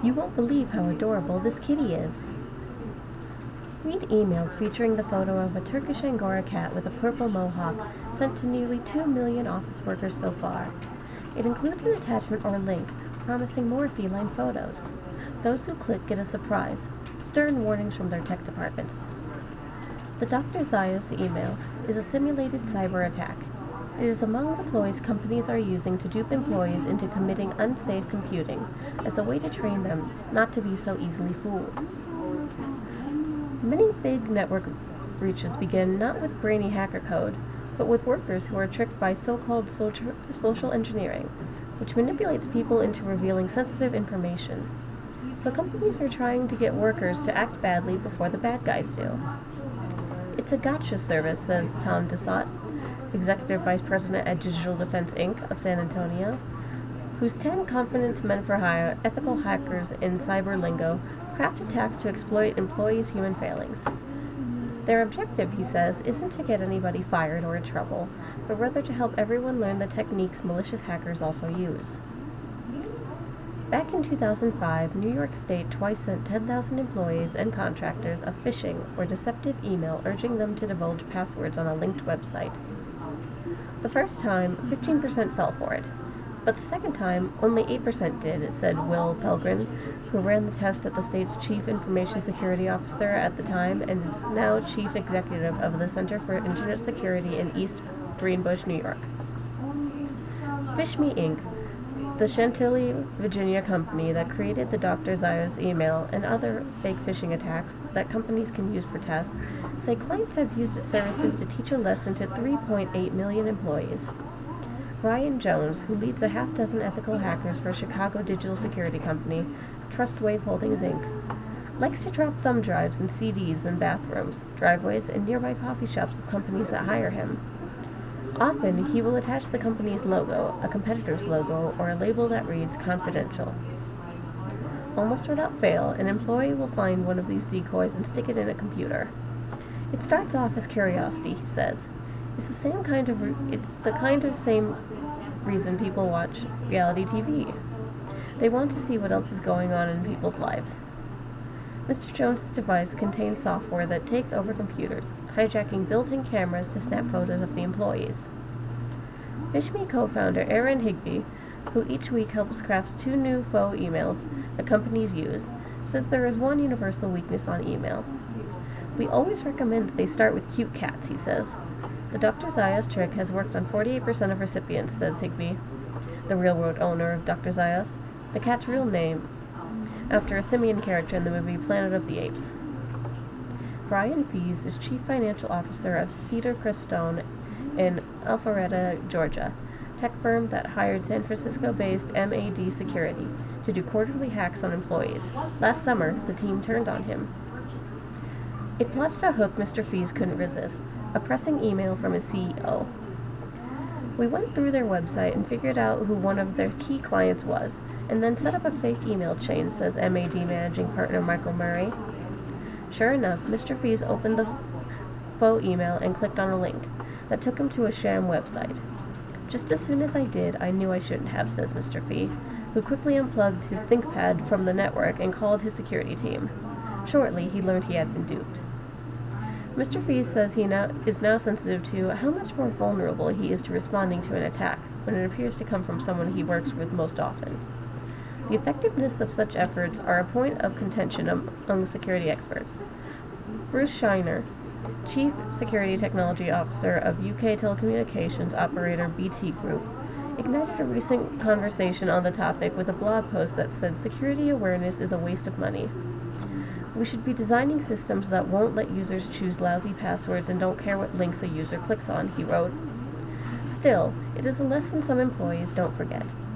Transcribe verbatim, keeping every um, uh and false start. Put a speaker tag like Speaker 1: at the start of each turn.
Speaker 1: You won't believe how adorable this kitty is. Read emails featuring the photo of a Turkish Angora cat with a purple mohawk sent to nearly two million office workers so far. It includes an attachment or link promising more feline photos. Those who click get a surprise, stern warnings from their tech departments. The Doctor Zaios email is a simulated cyber attack. It is among the ploys companies are using to dupe employees into committing unsafe computing as a way to train them not to be so easily fooled. Many big network breaches begin not with brainy hacker code, but with workers who are tricked by so-called social, social engineering, which manipulates people into revealing sensitive information. So companies are trying to get workers to act badly before the bad guys do. It's a gotcha service, says Tom Dessot, Executive Vice President at Digital Defense Incorporated of San Antonio, whose ten confidence men for hire ethical hackers in cyber lingo craft attacks to exploit employees' human failings. Their objective, he says, isn't to get anybody fired or in trouble, but rather to help everyone learn the techniques malicious hackers also use. Back in two thousand five, New York State twice sent ten thousand employees and contractors a phishing or deceptive email urging them to divulge passwords on a linked website. The first time, fifteen percent fell for it, but the second time, only eight percent did, said Will Pelgrin, who ran the test at the state's Chief Information Security Officer at the time and is now Chief Executive of the Center for Internet Security in East Greenbush, New York. PhishMe Incorporated, the Chantilly, Virginia company that created the Doctor Zaios email and other fake phishing attacks that companies can use for tests, say clients have used its services to teach a lesson to three point eight million employees. Ryan Jones, who leads a half dozen ethical hackers for Chicago digital security company, Trustwave Holdings Incorporated, likes to drop thumb drives and C Ds in bathrooms, driveways, and nearby coffee shops of companies that hire him. Often, he will attach the company's logo, a competitor's logo, or a label that reads confidential. Almost without fail, an employee will find one of these decoys and stick it in a computer. It starts off as curiosity, he says. It's the same kind of re- it's the kind of same reason people watch reality T V. They want to see what else is going on in people's lives. Mister Jones's device contains software that takes over computers, hijacking built-in cameras to snap photos of the employees. PhishMe co-founder Aaron Higby, who each week helps craft two new faux emails that companies use, says there is one universal weakness on email. We always recommend that they start with cute cats, he says. The Doctor Zaios trick has worked on forty-eight percent of recipients, says Higby, the real-world owner of Doctor Zaios, the cat's real name, after a simian character in the movie Planet of the Apes. Brian Fees is Chief Financial Officer of Cedar Crestone in Alpharetta, Georgia, tech firm that hired San Francisco-based M A D Security to do quarterly hacks on employees. Last summer, the team turned on him. It plotted a hook Mister Fees couldn't resist, a pressing email from his C E O. We went through their website and figured out who one of their key clients was, and then set up a fake email chain, says M A D managing partner Michael Murray. Sure enough, Mister Fees opened the faux email and clicked on a link that took him to a sham website. Just as soon as I did, I knew I shouldn't have, says Mister Fee, who quickly unplugged his ThinkPad from the network and called his security team. Shortly, he learned he had been duped. Mister Fee says he now is now sensitive to how much more vulnerable he is to responding to an attack when it appears to come from someone he works with most often. The effectiveness of such efforts are a point of contention among security experts. Bruce Shiner, Chief Security Technology Officer of U K telecommunications operator B T Group, ignited a recent conversation on the topic with a blog post that said security awareness is a waste of money. We should be designing systems that won't let users choose lousy passwords and don't care what links a user clicks on, he wrote. Still, it is a lesson some employees don't forget.